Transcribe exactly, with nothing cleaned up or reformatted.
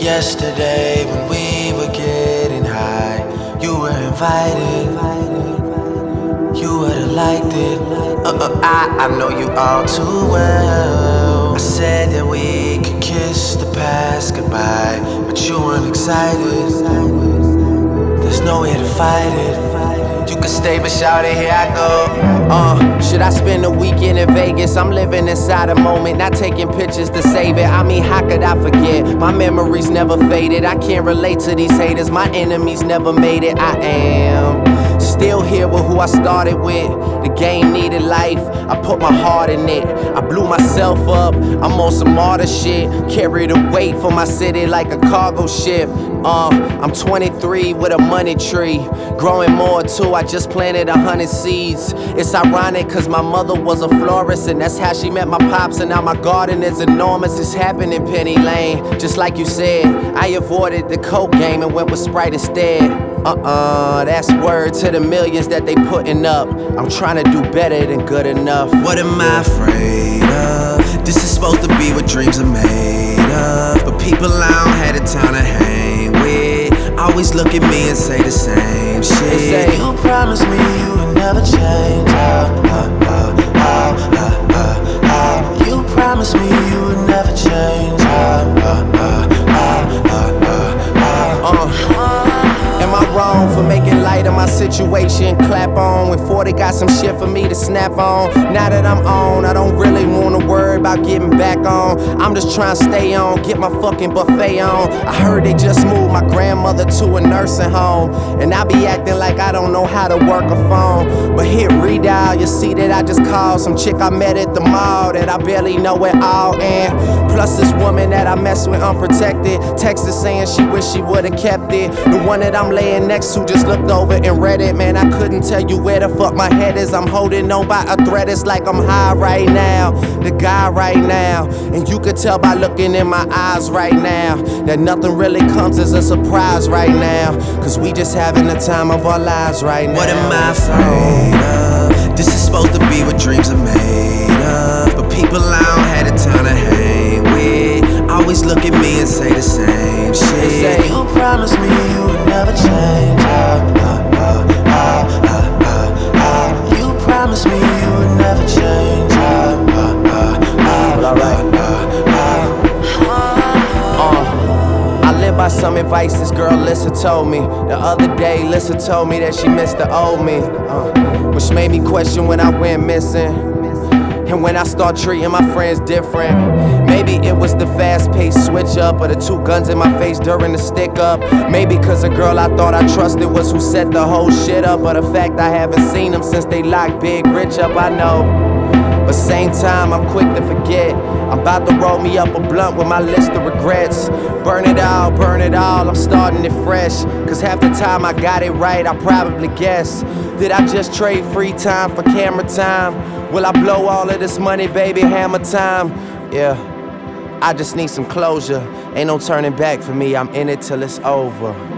Yesterday when we were getting high, you were invited, you would've liked it. uh, uh, I, I know you all too well. I said that we could kiss the past goodbye, but you weren't excited. There's no way to fight it. You can stay, but shout it, here I go. Uh, should I spend a weekend in Vegas? I'm living inside a moment, not taking pictures to save it. I mean, how could I forget? My memories never faded. I can't relate to these haters. My enemies never made it. I am still here with who I started with. The game needed life, I put my heart in it. I blew myself up, I'm on some martyr shit. Carry the weight for my city like a cargo ship. Uh, I'm twenty-three with a money tree, growing more too, I just planted a hundred seeds. It's ironic cause my mother was a florist, and that's how she met my pops, and now my garden is enormous. It's happening in Penny Lane, just like you said. I avoided the coke game and went with Sprite instead. Uh-uh, that's word to the millions that they putting up. I'm trying to do better than good enough. What am I afraid of? This is supposed to be what dreams are made of, but people I don't have the time to hang with always look at me and say the same shit. Say, you promised me you would never change. oh, oh, oh, oh, oh, oh, oh. You promised me you would never change. oh, oh, oh, oh, oh, oh, oh. Uh. Am I wrong for making light of my situation? Clap on when forty got some shit for me to snap on. Now that I'm on, I don't really wanna worry about getting back on. I'm just trying to stay on, get my fucking buffet on. I heard they just moved my grandmother to a nursing home, and I be acting like I don't know how to work a phone. But hit redial, you see that I just called some chick I met at the mall that I barely know at all. And plus this woman that I mess with unprotected, texted saying she wish she would've kept it. The one that I'm laying next to just looked over and read it. Man, I couldn't tell you where the fuck my head is. I'm holding on by a thread, it's like I'm high right now, the guy right now. And you could tell by looking in my eyes right now that nothing really comes as a surprise right now, cause we just having the time of our lives right now. What am I afraid of? This is supposed to be what dreams are made of, but people I don't have the time to hang with always look at me and say the same shit. Say, you promised me you would never change. oh, oh, oh, oh, oh, oh, oh. You promised me you would never change. oh, oh, oh, oh, well, alright. oh, oh, oh. Uh, I live by some advice this girl Lissa told me. The other day Lissa told me that she missed the old me, uh, which made me question when I went missing. And when I start treating my friends different. Maybe it was the fast-paced switch up, or the two guns in my face during the stick up. Maybe cause the girl I thought I trusted was who set the whole shit up, or the fact I haven't seen them since they locked Big Rich up, I know. But same time, I'm quick to forget. I'm about to roll me up a blunt with my list of regrets. Burn it all, burn it all, I'm starting it fresh. Cause half the time I got it right, I probably guess. Did I just trade free time for camera time? Will I blow all of this money, baby, hammer time? Yeah, I just need some closure. Ain't no turning back for me, I'm in it till it's over.